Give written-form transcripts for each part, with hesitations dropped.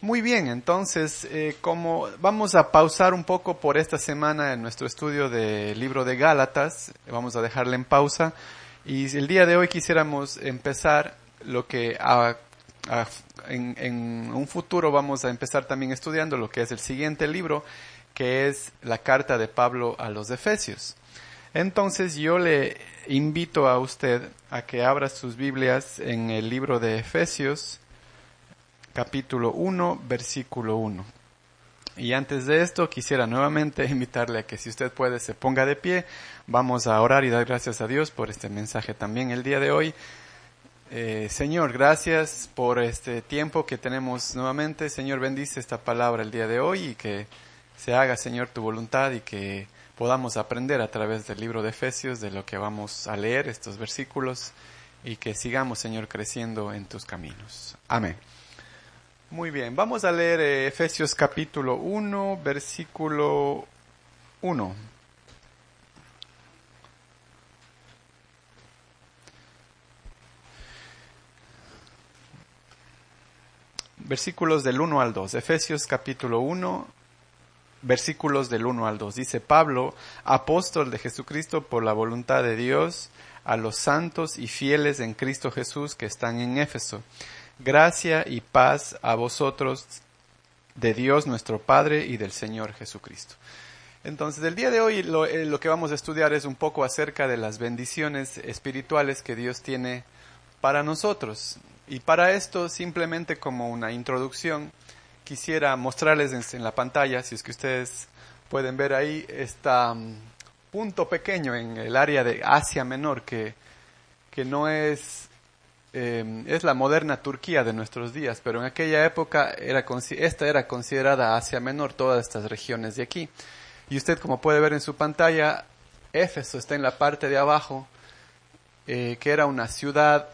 Muy bien, entonces, como vamos a pausar un poco por esta semana en nuestro estudio del libro de Gálatas, vamos a dejarle en pausa, y el día de hoy quisiéramos empezar lo que en un futuro vamos a empezar también estudiando lo que es el siguiente libro, que es la carta de Pablo a los Efesios. Entonces yo le invito a usted a que abra sus Biblias en el libro de Efesios, capítulo 1, versículo 1. Y antes de esto quisiera nuevamente invitarle a que si usted puede se ponga de pie. Vamos a orar y dar gracias a Dios por este mensaje también el día de hoy. Señor, gracias por este tiempo que tenemos nuevamente. Señor, bendice esta palabra el día de hoy y que se haga, Señor, tu voluntad y que podamos aprender a través del libro de Efesios de lo que vamos a leer, estos versículos, y que sigamos, Señor, creciendo en tus caminos. Amén. Muy bien, vamos a leer Efesios capítulo 1, versículo 1. Versículos del 1 al 2. Efesios capítulo 1, versículos del 1 al 2. Dice: Pablo, apóstol de Jesucristo por la voluntad de Dios, a los santos y fieles en Cristo Jesús que están en Éfeso. Gracia y paz a vosotros de Dios nuestro Padre y del Señor Jesucristo. Entonces, el día de hoy lo que vamos a estudiar es un poco acerca de las bendiciones espirituales que Dios tiene para nosotros. Y para esto, simplemente como una introducción, quisiera mostrarles en la pantalla, si es que ustedes pueden ver ahí, punto pequeño en el área de Asia Menor, que no es la moderna Turquía de nuestros días, pero en aquella época esta era considerada Asia Menor, todas estas regiones de aquí. Y usted, como puede ver en su pantalla, Éfeso está en la parte de abajo, que era una ciudad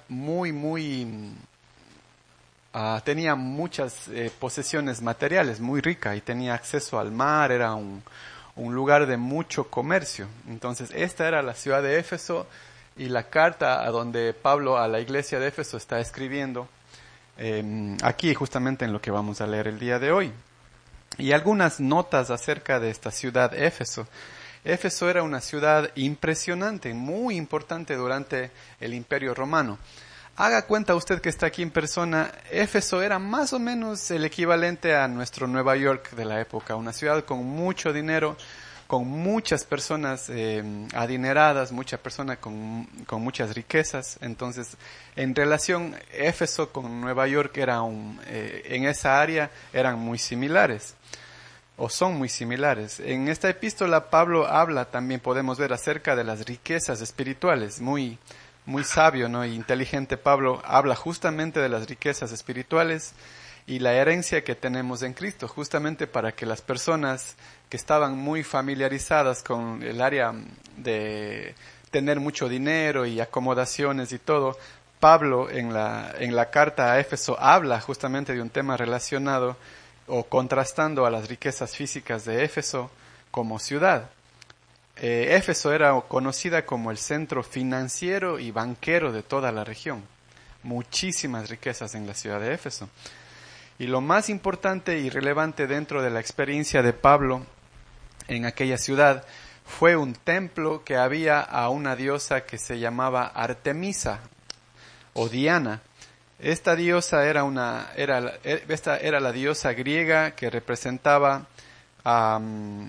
tenía muchas posesiones materiales, muy rica, y tenía acceso al mar, era un lugar de mucho comercio. Entonces, esta era la ciudad de Éfeso, y la carta a donde Pablo a la iglesia de Éfeso está escribiendo, aquí justamente en lo que vamos a leer el día de hoy. Y algunas notas acerca de esta ciudad Éfeso. Éfeso era una ciudad impresionante, muy importante durante el Imperio Romano. Haga cuenta usted que está aquí en persona, Éfeso era más o menos el equivalente a nuestro Nueva York de la época, una ciudad con mucho dinero, con muchas personas adineradas, muchas personas con muchas riquezas. Entonces, en relación Éfeso con Nueva York en esa área eran muy similares, o son muy similares. En esta epístola Pablo habla, también podemos ver, acerca de las riquezas espirituales. Muy sabio, ¿no? Y inteligente Pablo habla justamente de las riquezas espirituales y la herencia que tenemos en Cristo, justamente para que las personas que estaban muy familiarizadas con el área de tener mucho dinero y acomodaciones y todo, Pablo en la carta a Éfeso habla justamente de un tema relacionado o contrastando a las riquezas físicas de Éfeso como ciudad. Éfeso era conocida como el centro financiero y banquero de toda la región. Muchísimas riquezas en la ciudad de Éfeso. Y lo más importante y relevante dentro de la experiencia de Pablo en aquella ciudad fue un templo que había a una diosa que se llamaba Artemisa o Diana. Esta diosa era la diosa griega que representaba a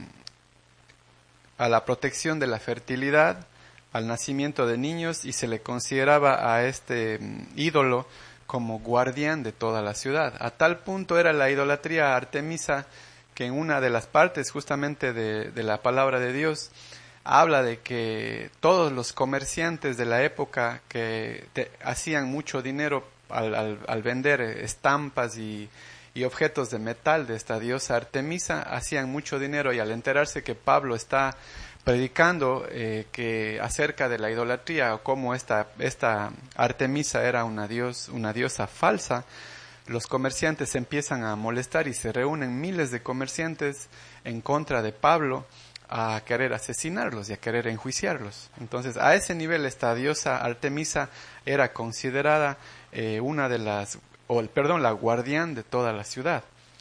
la protección de la fertilidad, al nacimiento de niños, y se le consideraba a este ídolo como guardián de toda la ciudad. A tal punto era la idolatría a Artemisa que en una de las partes justamente de la palabra de Dios habla de que todos los comerciantes de la época que hacían mucho dinero al vender estampas y objetos de metal de esta diosa Artemisa, hacían mucho dinero, y al enterarse que Pablo está predicando acerca de la idolatría o cómo esta Artemisa era una diosa falsa, los comerciantes se empiezan a molestar y se reúnen miles de comerciantes en contra de Pablo a querer asesinarlos y a querer enjuiciarlos. Entonces, a ese nivel esta diosa Artemisa era considerada la guardián de toda la ciudad.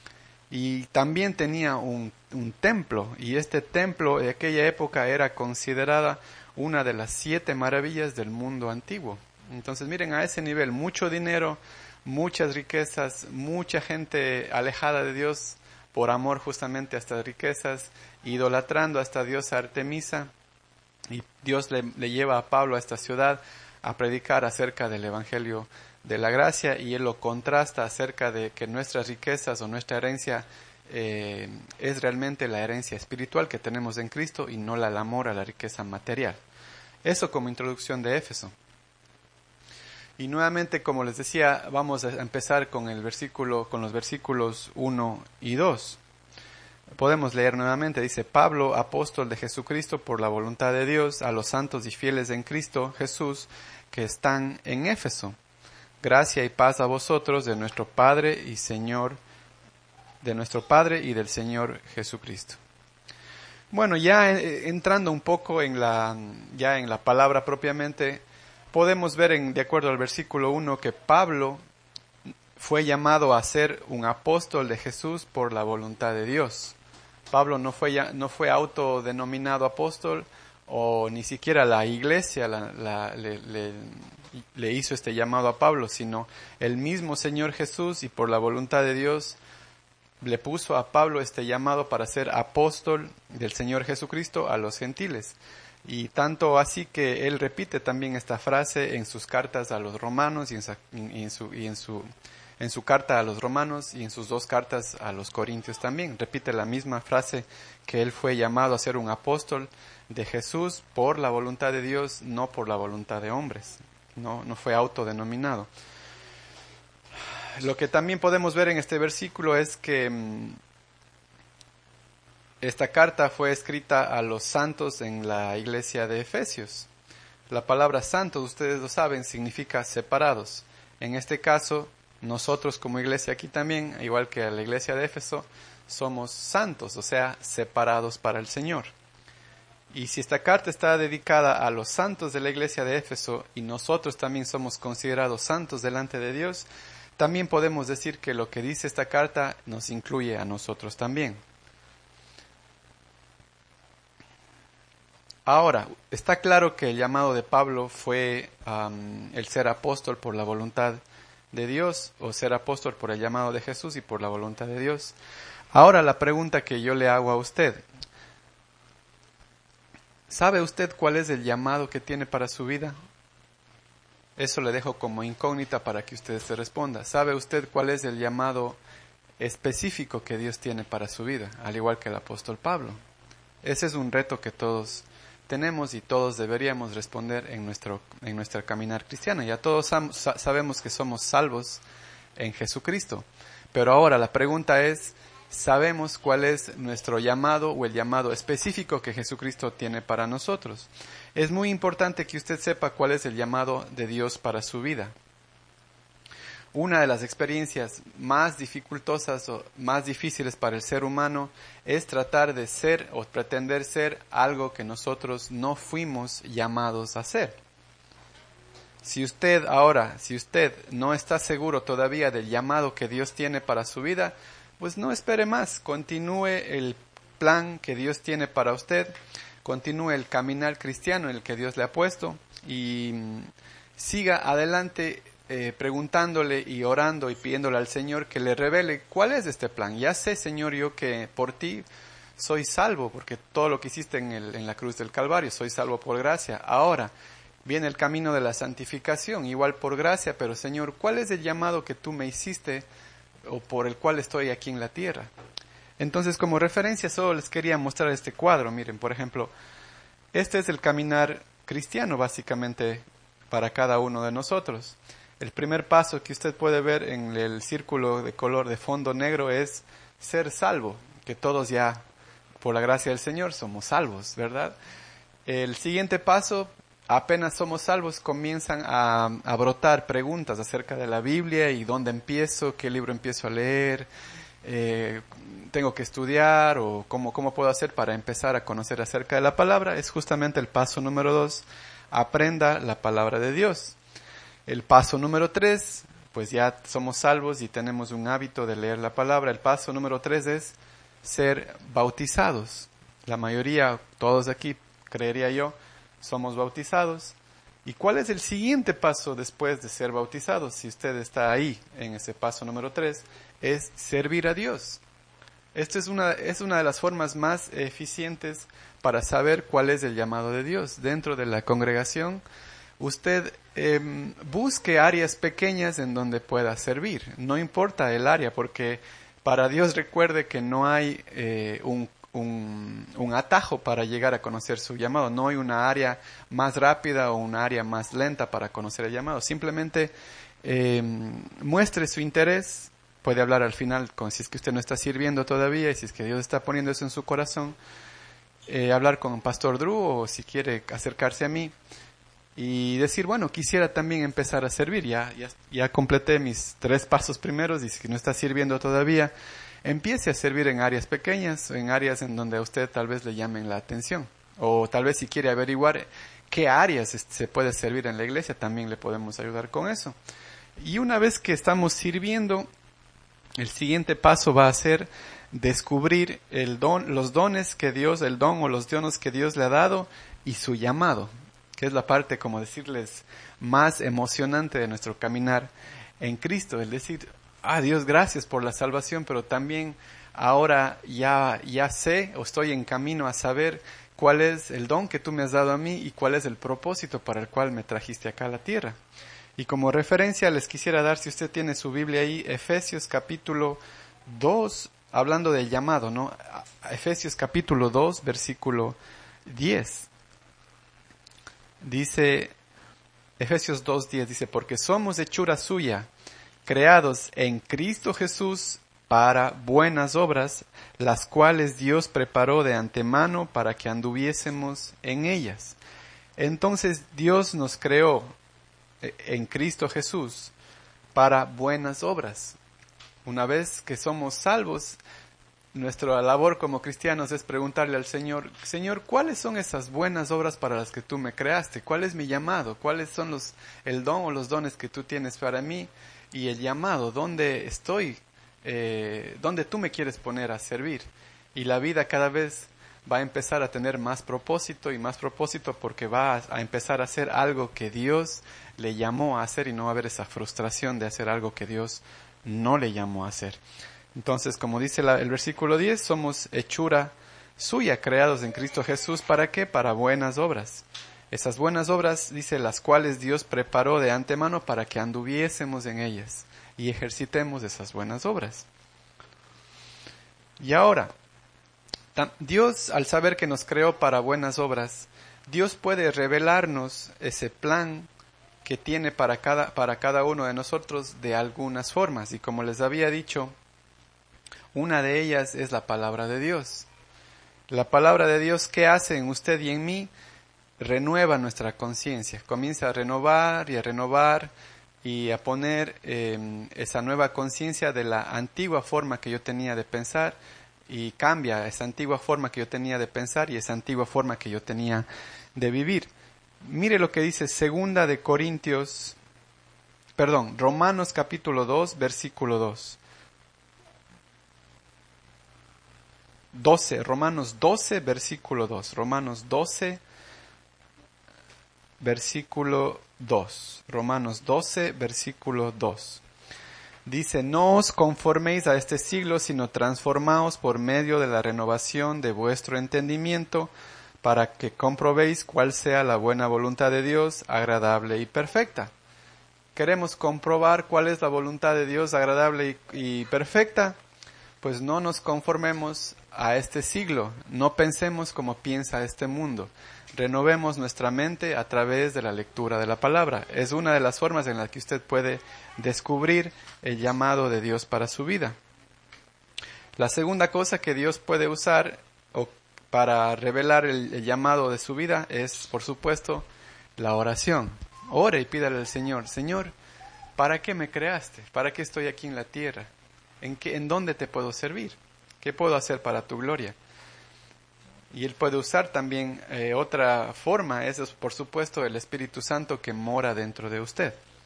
Y también tenía un templo, y este templo de aquella época era considerada una de las 7 maravillas del mundo antiguo. Entonces miren, a ese nivel, mucho dinero, muchas riquezas, mucha gente alejada de Dios por amor justamente a estas riquezas, idolatrando a esta diosa Artemisa, y Dios le lleva a Pablo a esta ciudad a predicar acerca del Evangelio de la gracia, y él lo contrasta acerca de que nuestras riquezas o nuestra herencia es realmente la herencia espiritual que tenemos en Cristo y no el amor a la riqueza material. Eso como introducción de Éfeso. Y nuevamente, como les decía, vamos a empezar con los versículos 1 y 2. Podemos leer nuevamente, dice: Pablo, apóstol de Jesucristo por la voluntad de Dios, a los santos y fieles en Cristo Jesús que están en Éfeso. Gracia y paz a vosotros de nuestro Padre y del Señor Jesucristo. Bueno, ya entrando un poco en la palabra propiamente, podemos ver de acuerdo al versículo 1 que Pablo fue llamado a ser un apóstol de Jesús por la voluntad de Dios. Pablo no fue autodenominado apóstol, o ni siquiera la iglesia le hizo este llamado a Pablo, sino el mismo Señor Jesús, y por la voluntad de Dios le puso a Pablo este llamado para ser apóstol del Señor Jesucristo a los gentiles. Y tanto así que él repite también esta frase en sus cartas a los romanos y en su carta a los romanos y en sus 2 cartas a los corintios también. Repite la misma frase, que él fue llamado a ser un apóstol de Jesús por la voluntad de Dios, no por la voluntad de hombres. No fue autodenominado. Lo que también podemos ver en este versículo es que esta carta fue escrita a los santos en la iglesia de Efesios. La palabra santos, ustedes lo saben, significa separados. En este caso, nosotros como iglesia aquí también, igual que la iglesia de Éfeso, somos santos, o sea, separados para el Señor. Y si esta carta está dedicada a los santos de la iglesia de Éfeso y nosotros también somos considerados santos delante de Dios, también podemos decir que lo que dice esta carta nos incluye a nosotros también. Ahora, está claro que el llamado de Pablo fue el ser apóstol por la voluntad de Dios, o ser apóstol por el llamado de Jesús y por la voluntad de Dios. Ahora la pregunta que yo le hago a usted: ¿sabe usted cuál es el llamado que tiene para su vida? Eso le dejo como incógnita para que usted se responda. ¿Sabe usted cuál es el llamado específico que Dios tiene para su vida? Al igual que el apóstol Pablo. Ese es un reto que todos tenemos y todos deberíamos responder en nuestra caminar cristiana. Ya todos sabemos que somos salvos en Jesucristo. Pero ahora la pregunta es: ¿sabemos cuál es nuestro llamado o el llamado específico que Jesucristo tiene para nosotros? Es muy importante que usted sepa cuál es el llamado de Dios para su vida. Una de las experiencias más dificultosas o más difíciles para el ser humano es tratar de ser o pretender ser algo que nosotros no fuimos llamados a ser. Si usted no está seguro todavía del llamado que Dios tiene para su vida, pues no espere más, continúe el plan que Dios tiene para usted, continúe el caminar cristiano en el que Dios le ha puesto y siga adelante preguntándole y orando y pidiéndole al Señor que le revele cuál es este plan. Ya sé, Señor, yo que por ti soy salvo, porque todo lo que hiciste en la cruz del Calvario, soy salvo por gracia. Ahora viene el camino de la santificación, igual por gracia, pero Señor, ¿cuál es el llamado que tú me hiciste o por el cual estoy aquí en la tierra? Entonces, como referencia, solo les quería mostrar este cuadro. Miren, por ejemplo, este es el caminar cristiano, básicamente, para cada uno de nosotros. El primer paso que usted puede ver en el círculo de color de fondo negro es ser salvo, que todos ya, por la gracia del Señor, somos salvos, ¿verdad? El siguiente paso, apenas somos salvos, comienzan a brotar preguntas acerca de la Biblia y dónde empiezo, qué libro empiezo a leer, tengo que estudiar o cómo puedo hacer para empezar a conocer acerca de la palabra. Es justamente el paso número 2, aprenda la palabra de Dios. El paso número 3, pues ya somos salvos y tenemos un hábito de leer la palabra. El paso número 3 es ser bautizados. La mayoría, todos aquí, creería yo, somos bautizados. ¿Y cuál es el siguiente paso después de ser bautizados? Si usted está ahí en ese paso número 3, es servir a Dios. Esto es una de las formas más eficientes para saber cuál es el llamado de Dios. Dentro de la congregación, usted busque áreas pequeñas en donde pueda servir. No importa el área, porque para Dios recuerde que no hay un atajo para llegar a conocer su llamado. No hay una área más rápida o una área más lenta para conocer el llamado. Simplemente muestre su interés. Puede hablar al final, si es que usted no está sirviendo todavía y si es que Dios está poniendo eso en su corazón. Hablar con Pastor Drew o si quiere acercarse a mí y decir, bueno, quisiera también empezar a servir. Ya completé mis 3 pasos primeros y si no está sirviendo todavía, empiece a servir en áreas pequeñas, en áreas en donde a usted tal vez le llamen la atención. O tal vez si quiere averiguar qué áreas se puede servir en la iglesia, también le podemos ayudar con eso. Y una vez que estamos sirviendo, el siguiente paso va a ser descubrir los dones que Dios, el don o los dones que Dios le ha dado y su llamado, que es la parte, como decirles, más emocionante de nuestro caminar en Cristo. El decir, Dios, gracias por la salvación, pero también ahora ya sé o estoy en camino a saber cuál es el don que tú me has dado a mí y cuál es el propósito para el cual me trajiste acá a la tierra. Y como referencia les quisiera dar, si usted tiene su Biblia ahí, Efesios capítulo 2, hablando del llamado, ¿no? Efesios capítulo 2, versículo 10. Dice, Efesios 2:10 dice, porque somos hechura suya, creados en Cristo Jesús para buenas obras, las cuales Dios preparó de antemano para que anduviésemos en ellas. Entonces Dios nos creó en Cristo Jesús para buenas obras. Una vez que somos salvos, nuestra labor como cristianos es preguntarle al Señor, Señor, ¿cuáles son esas buenas obras para las que tú me creaste? ¿Cuál es mi llamado? ¿Cuáles son el don o los dones que tú tienes para mí? Y el llamado, ¿dónde estoy? ¿Dónde tú me quieres poner a servir? Y la vida cada vez va a empezar a tener más propósito y más propósito porque va a empezar a hacer algo que Dios le llamó a hacer y no va a haber esa frustración de hacer algo que Dios no le llamó a hacer. Entonces, como dice el versículo 10, somos hechura suya, creados en Cristo Jesús. ¿Para qué? Para buenas obras. Esas buenas obras, dice, las cuales Dios preparó de antemano para que anduviésemos en ellas y ejercitemos esas buenas obras. Y ahora, Dios, al saber que nos creó para buenas obras, Dios puede revelarnos ese plan que tiene para cada uno de nosotros de algunas formas. Y como les había dicho, una de ellas es la palabra de Dios. La palabra de Dios, ¿qué hace en usted y en mí? Renueva nuestra conciencia. Comienza a renovar y a poner esa nueva conciencia de la antigua forma que yo tenía de pensar y cambia esa antigua forma que yo tenía de pensar y esa antigua forma que yo tenía de vivir. Mire lo que dice Romanos capítulo 2, versículo 2. Romanos 12, versículo 2. Romanos 12, versículo 2. Romanos 12, versículo 2. Dice, no os conforméis a este siglo, sino transformaos por medio de la renovación de vuestro entendimiento, para que comprobéis cuál sea la buena voluntad de Dios, agradable y perfecta. ¿Queremos comprobar cuál es la voluntad de Dios, agradable y perfecta? Pues no nos conformemos a este siglo, no pensemos como piensa este mundo. Renovemos nuestra mente a través de la lectura de la palabra. Es una de las formas en las que usted puede descubrir el llamado de Dios para su vida. La segunda cosa que Dios puede usar para revelar el llamado de su vida es, por supuesto, la oración. Ore y pídale al Señor, Señor, ¿para qué me creaste? ¿Para qué estoy aquí en la tierra? ¿En dónde te puedo servir? ¿Qué puedo hacer para tu gloria? Y Él puede usar también otra forma, eso es por supuesto el Espíritu Santo que mora dentro de usted.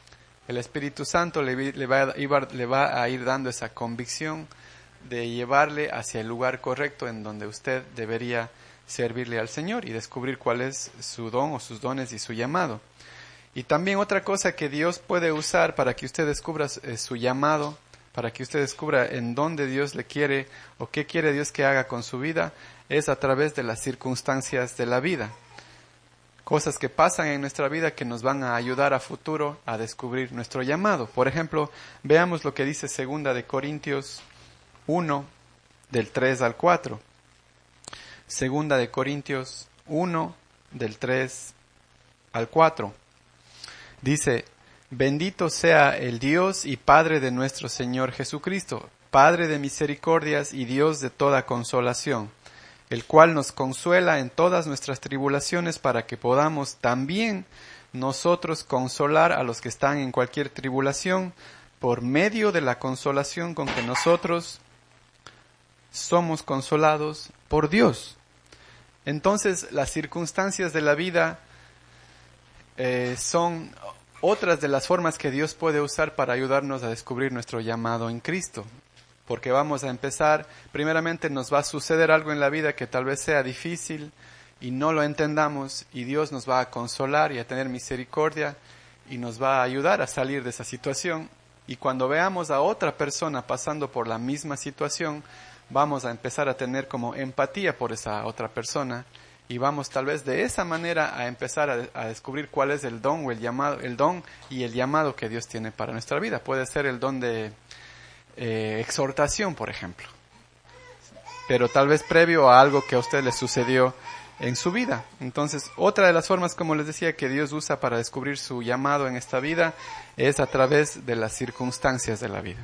El Espíritu Santo le va a ir dando esa convicción de llevarle hacia el lugar correcto en donde usted debería servirle al Señor y descubrir cuál es su don o sus dones y su llamado. Y también otra cosa que Dios puede usar para que usted descubra su llamado, para que usted descubra en dónde Dios le quiere o qué quiere Dios que haga con su vida, es a través de las circunstancias de la vida. Cosas que pasan en nuestra vida que nos van a ayudar a futuro a descubrir nuestro llamado. Por ejemplo, veamos lo que dice 2 de Corintios 1, del 3 al 4. 2 de Corintios 1, del 3 al 4. Dice: bendito sea el Dios y Padre de nuestro Señor Jesucristo, Padre de misericordias y Dios de toda consolación, el cual nos consuela en todas nuestras tribulaciones para que podamos también nosotros consolar a los que están en cualquier tribulación por medio de la consolación con que nosotros somos consolados por Dios. Entonces, las circunstancias de la vida son otras de las formas que Dios puede usar para ayudarnos a descubrir nuestro llamado en Cristo. Porque vamos a empezar, primeramente nos va a suceder algo en la vida que tal vez sea difícil y no lo entendamos, y Dios nos va a consolar y a tener misericordia y nos va a ayudar a salir de esa situación. Y cuando veamos a otra persona pasando por la misma situación, vamos a empezar a tener como empatía por esa otra persona y vamos tal vez de esa manera a empezar a descubrir cuál es el don o el don y el llamado que Dios tiene para nuestra vida. Puede ser el don de exhortación, por ejemplo, pero tal vez previo a algo que a usted le sucedió en su vida. Entonces, otra de las formas, como les decía, que Dios usa para descubrir su llamado en esta vida es a través de las circunstancias de la vida.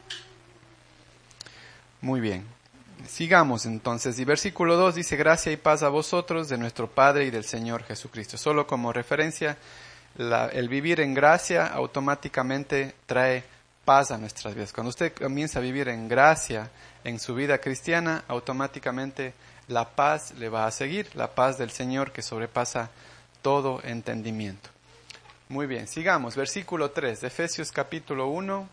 Muy bien, sigamos entonces. Y versículo 2 dice: gracia y paz a vosotros de nuestro Padre y del Señor Jesucristo. Solo como referencia, el vivir en gracia automáticamente trae paz a nuestras vidas. Cuando usted comienza a vivir en gracia en su vida cristiana, automáticamente la paz le va a seguir, la paz del Señor que sobrepasa todo entendimiento. Muy bien, sigamos. Versículo 3 de Efesios capítulo 1,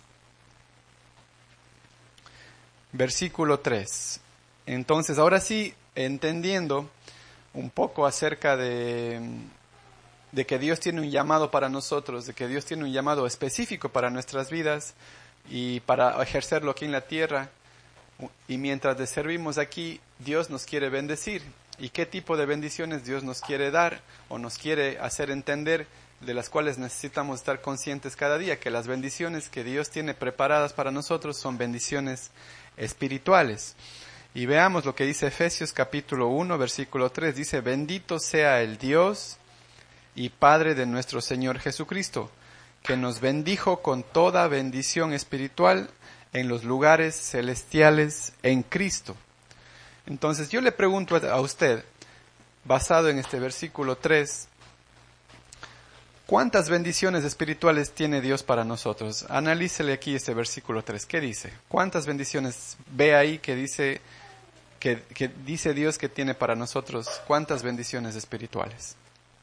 versículo 3. Entonces, ahora sí, entendiendo un poco acerca de que Dios tiene un llamado para nosotros, de que Dios tiene un llamado específico para nuestras vidas y para ejercerlo aquí en la tierra. Y mientras le servimos aquí, Dios nos quiere bendecir. ¿Y qué tipo de bendiciones Dios nos quiere dar o nos quiere hacer entender, de las cuales necesitamos estar conscientes cada día? Que las bendiciones que Dios tiene preparadas para nosotros son bendiciones espirituales. Y veamos lo que dice Efesios capítulo 1, versículo 3. Dice: bendito sea el Dios y Padre de nuestro Señor Jesucristo, que nos bendijo con toda bendición espiritual en los lugares celestiales en Cristo. Entonces yo le pregunto a usted, basado en este versículo 3, ¿cuántas bendiciones espirituales tiene Dios para nosotros? Analícele aquí este versículo 3. ¿Qué dice? ¿Cuántas bendiciones ve ahí que dice Dios que tiene para nosotros? ¿Cuántas bendiciones espirituales?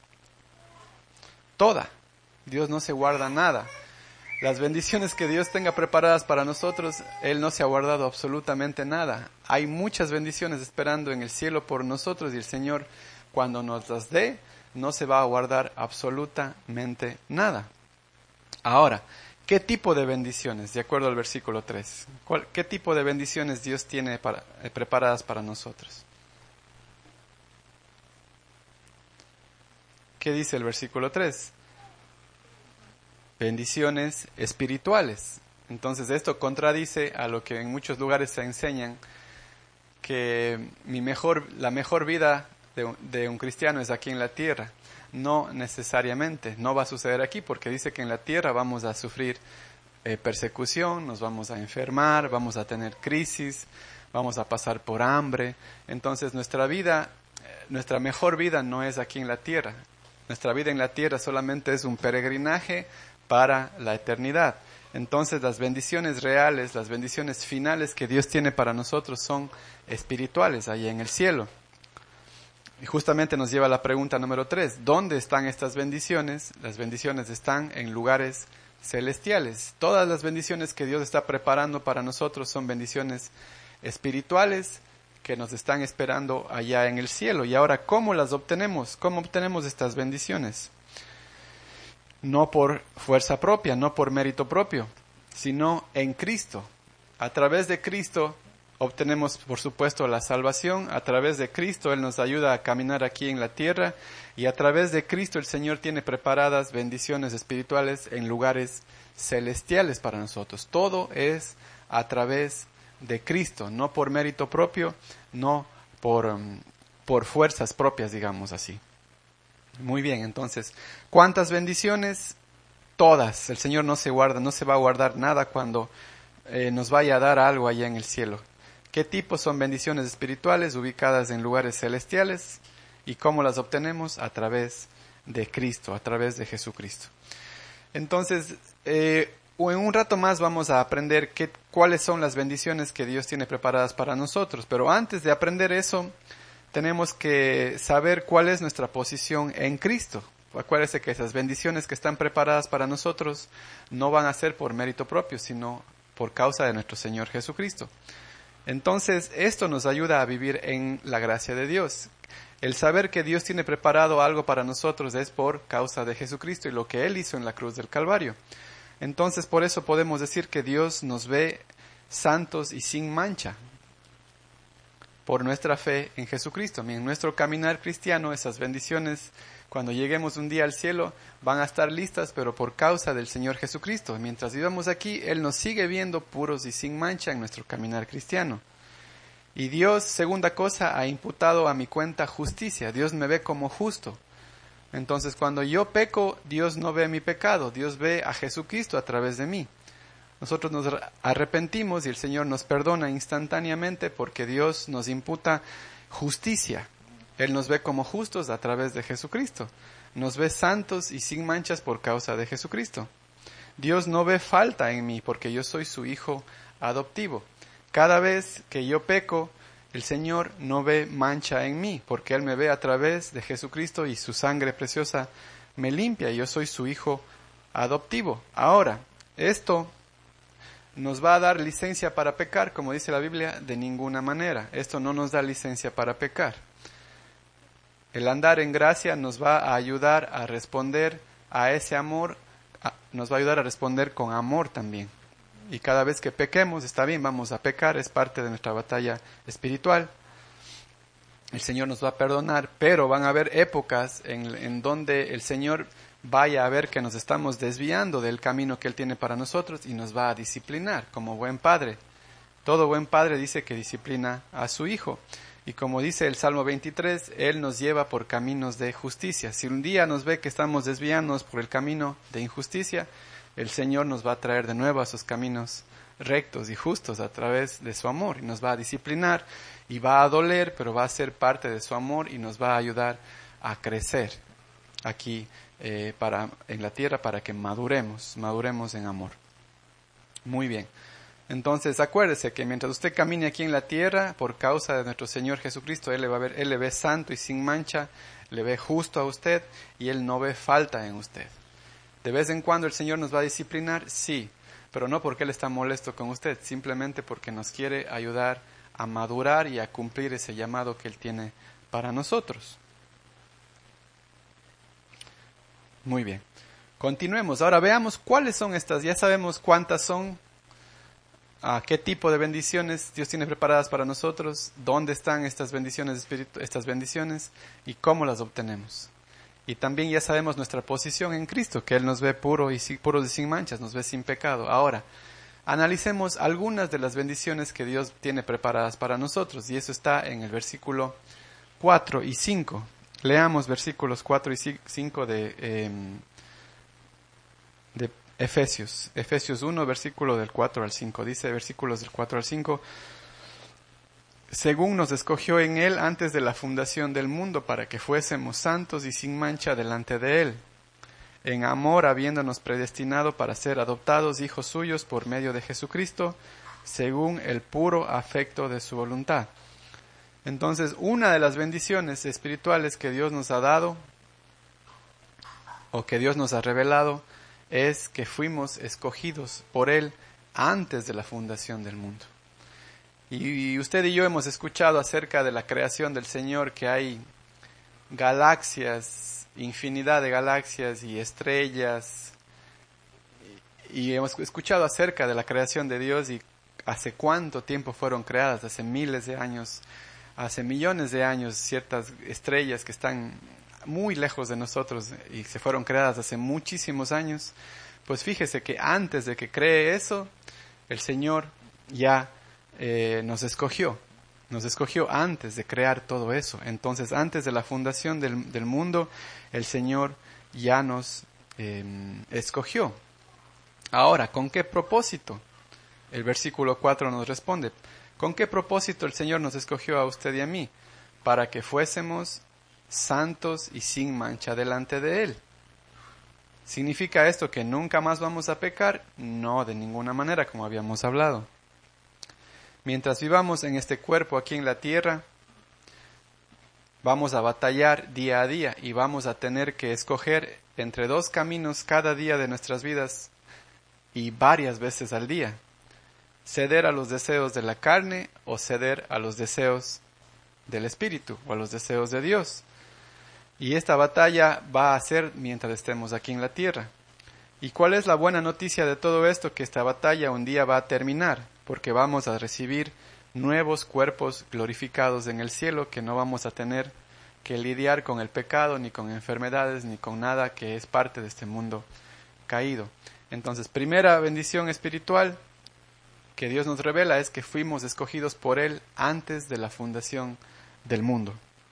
Toda. Dios no se guarda nada. Las bendiciones que Dios tenga preparadas para nosotros, Él no se ha guardado absolutamente nada. Hay muchas bendiciones esperando en el cielo por nosotros, y el Señor, cuando nos las dé, no se va a guardar absolutamente nada. Ahora, ¿qué tipo de bendiciones? De acuerdo al versículo 3. ¿Qué tipo de bendiciones Dios tiene preparadas para nosotros? ¿Qué dice el versículo 3? Bendiciones espirituales. Entonces esto contradice a lo que en muchos lugares se enseñan, que la mejor vida de un cristiano es aquí en la tierra. No necesariamente, no va a suceder aquí, porque dice que en la tierra vamos a sufrir persecución, nos vamos a enfermar, vamos a tener crisis, vamos a pasar por hambre. Entonces nuestra mejor vida no es aquí en la tierra. Nuestra vida en la tierra solamente es un peregrinaje para la eternidad. Entonces las bendiciones reales, las bendiciones finales que Dios tiene para nosotros son espirituales, ahí en el cielo. Y justamente nos lleva a la pregunta número 3. ¿Dónde están estas bendiciones? Las bendiciones están en lugares celestiales. Todas las bendiciones que Dios está preparando para nosotros son bendiciones espirituales que nos están esperando allá en el cielo. Y ahora, ¿cómo las obtenemos? ¿Cómo obtenemos estas bendiciones? No por fuerza propia, no por mérito propio, sino en Cristo. A través de Cristo obtenemos, por supuesto, la salvación. A través de Cristo Él nos ayuda a caminar aquí en la tierra. Y a través de Cristo el Señor tiene preparadas bendiciones espirituales en lugares celestiales para nosotros. Todo es a través de Cristo, no por mérito propio, no por fuerzas propias, digamos así. Muy bien, entonces, ¿cuántas bendiciones? Todas. El Señor no se va a guardar nada cuando nos vaya a dar algo allá en el cielo. ¿Qué tipo son bendiciones espirituales ubicadas en lugares celestiales? ¿Y cómo las obtenemos? A través de Cristo, a través de Jesucristo. Entonces, en un rato más vamos a aprender cuáles son las bendiciones que Dios tiene preparadas para nosotros. Pero antes de aprender eso, tenemos que saber cuál es nuestra posición en Cristo. Acuérdense que esas bendiciones que están preparadas para nosotros no van a ser por mérito propio, sino por causa de nuestro Señor Jesucristo. Entonces, esto nos ayuda a vivir en la gracia de Dios. El saber que Dios tiene preparado algo para nosotros es por causa de Jesucristo y lo que Él hizo en la cruz del Calvario. Entonces, por eso podemos decir que Dios nos ve santos y sin mancha, por nuestra fe en Jesucristo. En nuestro caminar cristiano, esas bendiciones, cuando lleguemos un día al cielo, van a estar listas, pero por causa del Señor Jesucristo. Mientras vivamos aquí, Él nos sigue viendo puros y sin mancha en nuestro caminar cristiano. Y Dios, segunda cosa, ha imputado a mi cuenta justicia. Dios me ve como justo. Entonces, cuando yo peco, Dios no ve mi pecado, Dios ve a Jesucristo a través de mí. Nosotros nos arrepentimos y el Señor nos perdona instantáneamente porque Dios nos imputa justicia. Él nos ve como justos a través de Jesucristo. Nos ve santos y sin manchas por causa de Jesucristo. Dios no ve falta en mí porque yo soy su hijo adoptivo. Cada vez que yo peco, el Señor no ve mancha en mí porque Él me ve a través de Jesucristo y su sangre preciosa me limpia. Yo soy su hijo adoptivo. Ahora, esto ¿nos va a dar licencia para pecar? Como dice la Biblia, de ninguna manera. Esto no nos da licencia para pecar. El andar en gracia nos va a ayudar a responder a ese amor, nos va a ayudar a responder con amor también. Y cada vez que pequemos, está bien, vamos a pecar, es parte de nuestra batalla espiritual. El Señor nos va a perdonar, pero van a haber épocas en donde el Señor vaya a ver que nos estamos desviando del camino que Él tiene para nosotros y nos va a disciplinar como buen padre. Todo buen padre dice que disciplina a su hijo. Y como dice el Salmo 23, Él nos lleva por caminos de justicia. Si un día nos ve que estamos desviándonos por el camino de injusticia, el Señor nos va a traer de nuevo a sus caminos rectos y justos a través de su amor. Y nos va a disciplinar y va a doler, pero va a ser parte de su amor y nos va a ayudar a crecer aquí en la tierra para que maduremos en amor. Muy bien. Entonces, acuérdese que mientras usted camine aquí en la tierra, por causa de nuestro Señor Jesucristo, Él le ve santo y sin mancha, le ve justo a usted y Él no ve falta en usted. ¿De vez en cuando el Señor nos va a disciplinar? Sí, pero no porque Él está molesto con usted, simplemente porque nos quiere ayudar a madurar y a cumplir ese llamado que Él tiene para nosotros. Muy bien. Continuemos. Ahora veamos cuáles son estas. Ya sabemos cuántas son. ¿Qué tipo de bendiciones Dios tiene preparadas para nosotros? ¿Dónde están estas bendiciones y cómo las obtenemos? Y también ya sabemos nuestra posición en Cristo, que Él nos ve puros y sin manchas, nos ve sin pecado. Ahora, analicemos algunas de las bendiciones que Dios tiene preparadas para nosotros, y eso está en el versículo 4 y 5. Leamos versículos 4 y 5 de Efesios 1, versículo del 4 al 5. Dice, versículos del 4 al 5, según nos escogió en Él antes de la fundación del mundo para que fuésemos santos y sin mancha delante de Él, en amor habiéndonos predestinado para ser adoptados hijos suyos por medio de Jesucristo, según el puro afecto de su voluntad. Entonces, una de las bendiciones espirituales que Dios nos ha dado, o que Dios nos ha revelado, es que fuimos escogidos por Él antes de la fundación del mundo. Y usted y yo hemos escuchado acerca de la creación del Señor, que hay galaxias, infinidad de galaxias y estrellas, y hemos escuchado acerca de la creación de Dios y hace cuánto tiempo fueron creadas, hace miles de años, hace millones de años, ciertas estrellas que están muy lejos de nosotros y se fueron creadas hace muchísimos años. Pues fíjese que antes de que cree eso, el Señor ya nos escogió antes de crear todo eso. Entonces, antes de la fundación del mundo, el Señor ya nos escogió. Ahora, ¿con qué propósito? El versículo 4 nos responde: ¿con qué propósito el Señor nos escogió a usted y a mí? Para que fuésemos santos y sin mancha delante de Él. ¿Significa esto que nunca más vamos a pecar? No, de ninguna manera, como habíamos hablado. Mientras vivamos en este cuerpo aquí en la tierra, vamos a batallar día a día y vamos a tener que escoger entre dos caminos cada día de nuestras vidas y varias veces al día: ceder a los deseos de la carne o ceder a los deseos del Espíritu o a los deseos de Dios. Y esta batalla va a ser mientras estemos aquí en la tierra. ¿Y cuál es la buena noticia de todo esto? Que esta batalla un día va a terminar, porque vamos a recibir nuevos cuerpos glorificados en el cielo, que no vamos a tener que lidiar con el pecado, ni con enfermedades, ni con nada que es parte de este mundo caído. Entonces, primera bendición espiritual que Dios nos revela es que fuimos escogidos por Él antes de la fundación del mundo.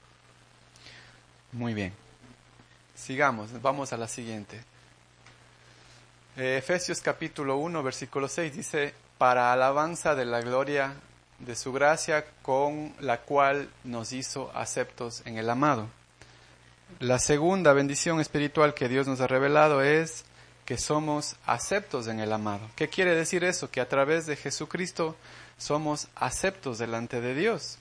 Muy bien. Sigamos, vamos a la siguiente. Efesios capítulo 1, versículo 6 dice: para alabanza de la gloria de su gracia, con la cual nos hizo aceptos en el amado. La segunda bendición espiritual que Dios nos ha revelado es que somos aceptos en el amado. ¿Qué quiere decir eso? Que a través de Jesucristo somos aceptos delante de Dios.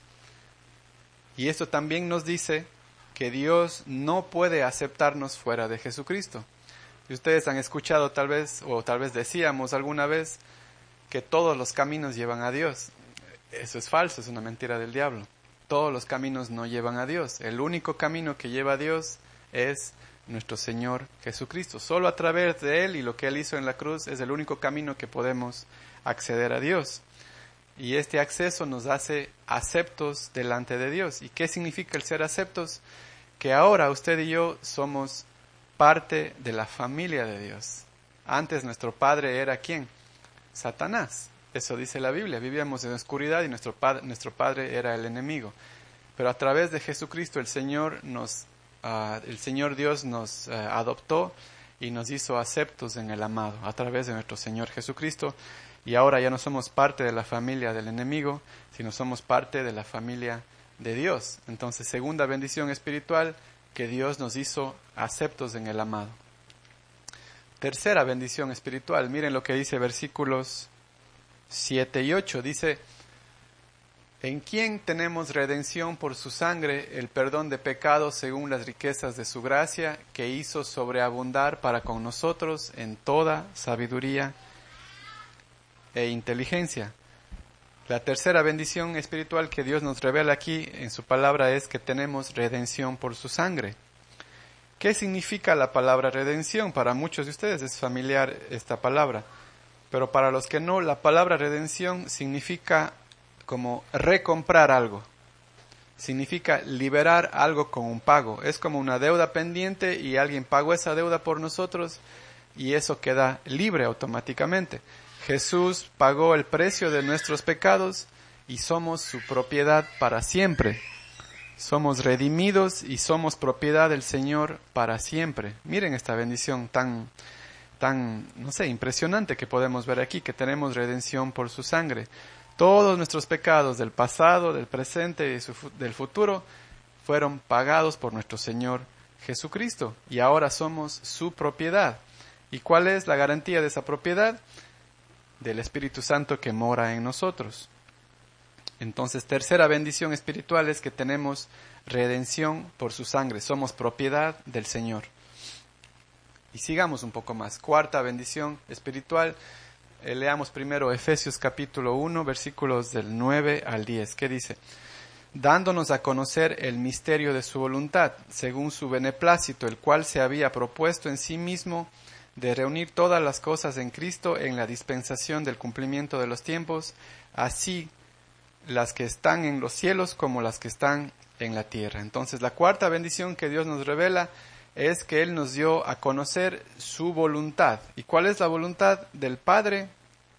Y esto también nos dice que Dios no puede aceptarnos fuera de Jesucristo. Y ustedes han escuchado tal vez, o tal vez decíamos alguna vez, que todos los caminos llevan a Dios. Eso es falso, es una mentira del diablo. Todos los caminos no llevan a Dios. El único camino que lleva a Dios es nuestro Señor Jesucristo. Solo a través de Él y lo que Él hizo en la cruz es el único camino que podemos acceder a Dios. Y este acceso nos hace aceptos delante de Dios. ¿Y qué significa el ser aceptos? Que ahora usted y yo somos parte de la familia de Dios. Antes nuestro padre era ¿quién? Satanás. Eso dice la Biblia. Vivíamos en oscuridad y nuestro padre era el enemigo. Pero a través de Jesucristo el Señor Dios nos adoptó y nos hizo aceptos en el amado a través de nuestro Señor Jesucristo. Y ahora ya no somos parte de la familia del enemigo, sino somos parte de la familia de Dios. Entonces, segunda bendición espiritual, que Dios nos hizo aceptos en el amado. Tercera bendición espiritual, miren lo que dice versículos 7 y 8. Dice: en quien tenemos redención por su sangre, el perdón de pecados según las riquezas de su gracia, que hizo sobreabundar para con nosotros en toda sabiduría e inteligencia. La tercera bendición espiritual que Dios nos revela aquí en su palabra es que tenemos redención por su sangre. ¿Qué significa la palabra redención? Para muchos de ustedes es familiar esta palabra, pero para los que no, la palabra redención significa como recomprar algo. Significa liberar algo con un pago. Es como una deuda pendiente y alguien pagó esa deuda por nosotros y eso queda libre automáticamente. Jesús pagó el precio de nuestros pecados y somos su propiedad para siempre. Somos redimidos y somos propiedad del Señor para siempre. Miren esta bendición tan, no sé, impresionante que podemos ver aquí, que tenemos redención por su sangre. Todos nuestros pecados del pasado, del presente y del futuro fueron pagados por nuestro Señor Jesucristo y ahora somos su propiedad. ¿Y cuál es la garantía de esa propiedad? Del Espíritu Santo que mora en nosotros. Entonces, tercera bendición espiritual es que tenemos redención por su sangre. Somos propiedad del Señor. Y sigamos un poco más. Cuarta bendición espiritual. Leamos primero Efesios capítulo 1, versículos del 9 al 10. ¿Qué dice? Dándonos a conocer el misterio de su voluntad, según su beneplácito, el cual se había propuesto en sí mismo de reunir todas las cosas en Cristo en la dispensación del cumplimiento de los tiempos, así las que están en los cielos como las que están en la tierra. Entonces, la cuarta bendición que Dios nos revela es que Él nos dio a conocer su voluntad. ¿Y cuál es la voluntad del Padre?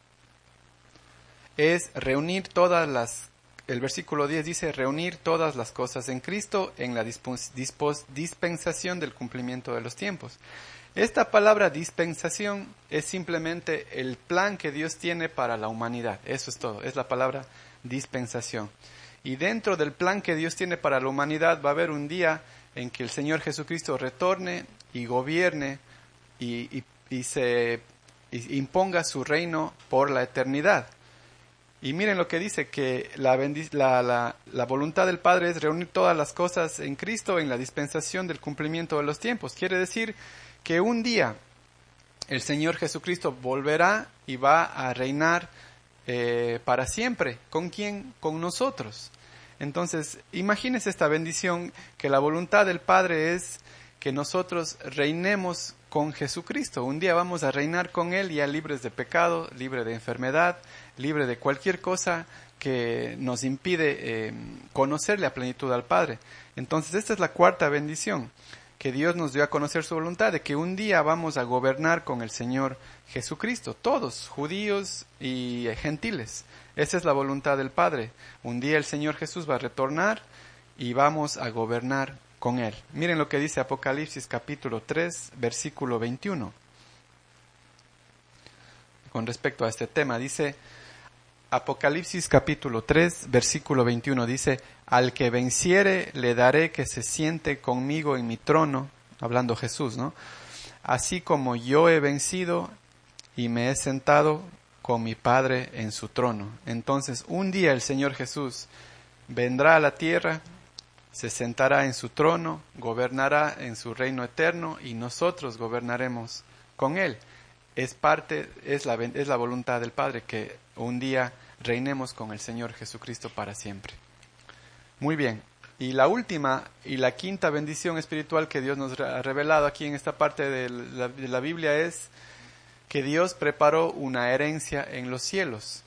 Es reunir el versículo 10 dice, reunir todas las cosas en Cristo en la dispensación del cumplimiento de los tiempos. Esta palabra dispensación es simplemente el plan que Dios tiene para la humanidad. Eso es todo, es la palabra dispensación. Y dentro del plan que Dios tiene para la humanidad va a haber un día en que el Señor Jesucristo retorne y gobierne y imponga su reino por la eternidad. Y miren lo que dice, que la voluntad del Padre es reunir todas las cosas en Cristo en la dispensación del cumplimiento de los tiempos. Quiere decir que un día el Señor Jesucristo volverá y va a reinar para siempre. ¿Con quién? Con nosotros. Entonces, imagínense esta bendición, que la voluntad del Padre es que nosotros reinemos con Jesucristo. Un día vamos a reinar con Él ya libres de pecado, libre de enfermedad, libre de cualquier cosa que nos impide conocerle a plenitud al Padre. Entonces, esta es la cuarta bendición, que Dios nos dio a conocer su voluntad, de que un día vamos a gobernar con el Señor Jesucristo, todos, judíos y gentiles. Esa es la voluntad del Padre. Un día el Señor Jesús va a retornar y vamos a gobernar con Él. Miren lo que dice Apocalipsis capítulo 3, versículo 21. Con respecto a este tema, dice Apocalipsis capítulo 3, versículo 21, dice: al que venciere le daré que se siente conmigo en mi trono, hablando Jesús, ¿no? Así como yo he vencido y me he sentado con mi Padre en su trono. Entonces, un día el Señor Jesús vendrá a la tierra, se sentará en su trono, gobernará en su reino eterno y nosotros gobernaremos con Él. Es la voluntad del Padre que un día reinemos con el Señor Jesucristo para siempre. Muy bien. Y la última y la quinta bendición espiritual que Dios nos ha revelado aquí en esta parte de la Biblia es que Dios preparó una herencia en los cielos.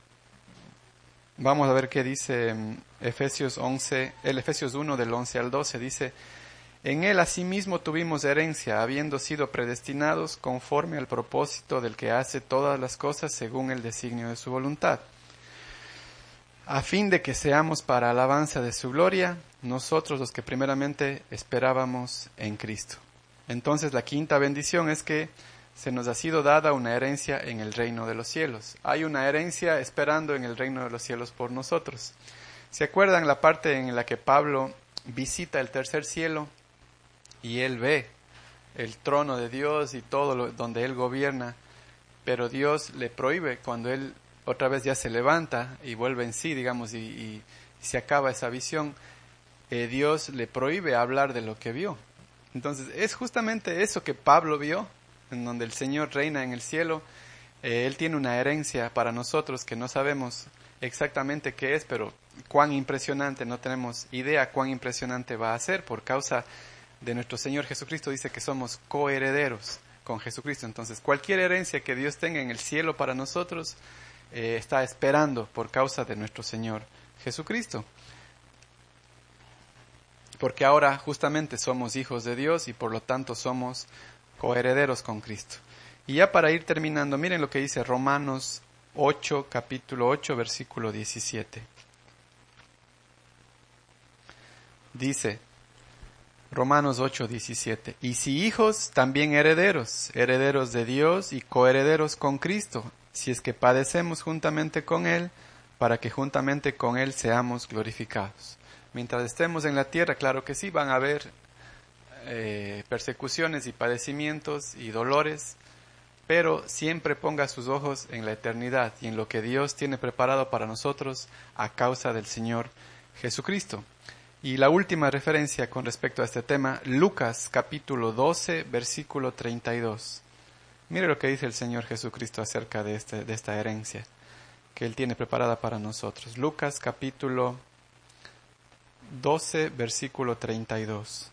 Vamos a ver qué dice Efesios 1 del 11 al 12. Dice: en Él asimismo tuvimos herencia, habiendo sido predestinados conforme al propósito del que hace todas las cosas según el designio de su voluntad, a fin de que seamos para alabanza de su gloria, nosotros los que primeramente esperábamos en Cristo. Entonces la quinta bendición es que se nos ha sido dada una herencia en el reino de los cielos. Hay una herencia esperando en el reino de los cielos por nosotros. ¿Se acuerdan la parte en la que Pablo visita el tercer cielo y él ve el trono de Dios y todo donde él gobierna, pero Dios le prohíbe cuando él otra vez ya se levanta y vuelve en sí, digamos, y se acaba esa visión? Dios le prohíbe hablar de lo que vio. Entonces es justamente eso que Pablo vio, en donde el Señor reina en el cielo. Él tiene una herencia para nosotros que no sabemos exactamente qué es, pero cuán impresionante, no tenemos idea cuán impresionante va a ser. Por causa de nuestro Señor Jesucristo dice que somos coherederos con Jesucristo. Entonces cualquier herencia que Dios tenga en el cielo para nosotros está esperando por causa de nuestro Señor Jesucristo. Porque ahora justamente somos hijos de Dios y por lo tanto somos coherederos con Cristo. Y ya para ir terminando, miren lo que dice Romanos 8, capítulo 8, versículo 17. Dice Romanos 8, 17: y si hijos, también herederos, herederos de Dios y coherederos con Cristo, si es que padecemos juntamente con Él, para que juntamente con Él seamos glorificados. Mientras estemos en la tierra, claro que sí, van a haber persecuciones y padecimientos y dolores, pero siempre ponga sus ojos en la eternidad y en lo que Dios tiene preparado para nosotros a causa del Señor Jesucristo. Y la última referencia con respecto a este tema, Lucas capítulo 12, versículo 32. Mire lo que dice el Señor Jesucristo acerca de esta herencia que Él tiene preparada para nosotros. Lucas capítulo 12, versículo 32.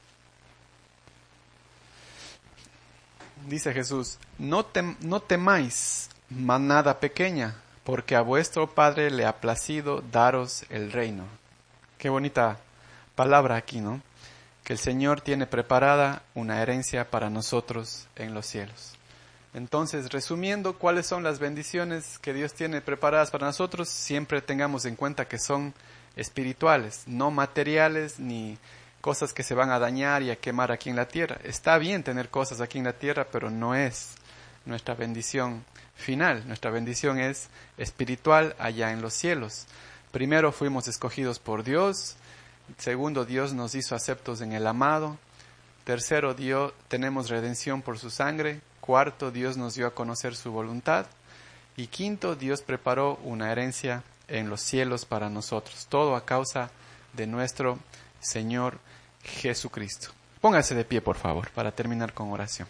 Dice Jesús, no temáis, manada pequeña, porque a vuestro Padre le ha placido daros el reino. Qué bonita palabra aquí, ¿no? Que el Señor tiene preparada una herencia para nosotros en los cielos. Entonces, resumiendo, ¿cuáles son las bendiciones que Dios tiene preparadas para nosotros? Siempre tengamos en cuenta que son espirituales, no materiales ni cosas que se van a dañar y a quemar aquí en la tierra. Está bien tener cosas aquí en la tierra, pero no es nuestra bendición final. Nuestra bendición es espiritual allá en los cielos. Primero, fuimos escogidos por Dios. Segundo, Dios nos hizo aceptos en el amado. Tercero, tenemos redención por su sangre. Cuarto, Dios nos dio a conocer su voluntad. Y quinto, Dios preparó una herencia en los cielos para nosotros. Todo a causa de nuestro Señor Jesucristo. Póngase de pie, por favor, para terminar con oración.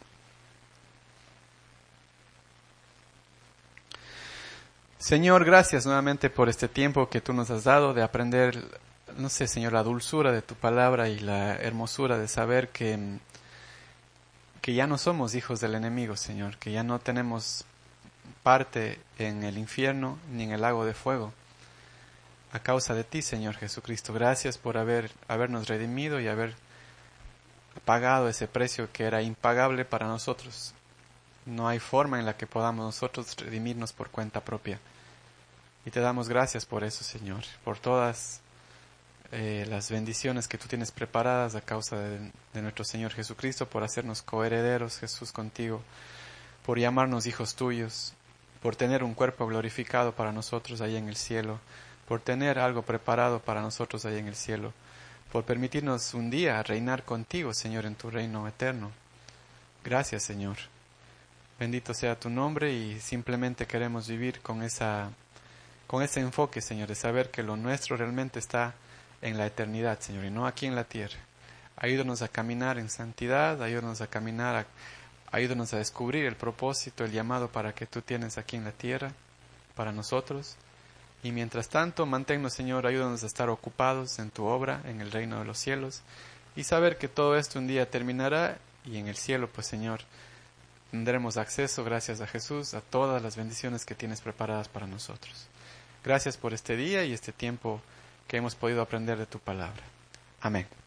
Señor, gracias nuevamente por este tiempo que tú nos has dado de aprender, no sé, Señor, la dulzura de tu palabra y la hermosura de saber que ya no somos hijos del enemigo, Señor, que ya no tenemos parte en el infierno ni en el lago de fuego. A causa de ti, Señor Jesucristo, gracias por habernos redimido y haber pagado ese precio que era impagable para nosotros. No hay forma en la que podamos nosotros redimirnos por cuenta propia. Y te damos gracias por eso, Señor, por todas las bendiciones que tú tienes preparadas a causa de nuestro Señor Jesucristo, por hacernos coherederos, Jesús, contigo, por llamarnos hijos tuyos, por tener un cuerpo glorificado para nosotros ahí en el cielo, por tener algo preparado para nosotros ahí en el cielo, por permitirnos un día reinar contigo, Señor, en tu reino eterno. Gracias, Señor. Bendito sea tu nombre y simplemente queremos vivir con ese enfoque, Señor, de saber que lo nuestro realmente está en la eternidad, Señor, y no aquí en la tierra. Ayúdanos a caminar en santidad, ayúdanos a descubrir el propósito, el llamado para que tú tienes aquí en la tierra, para nosotros. Y mientras tanto, manténnos, Señor, ayúdanos a estar ocupados en tu obra, en el reino de los cielos, y saber que todo esto un día terminará, y en el cielo, pues, Señor, tendremos acceso, gracias a Jesús, a todas las bendiciones que tienes preparadas para nosotros. Gracias por este día y este tiempo que hemos podido aprender de tu palabra. Amén.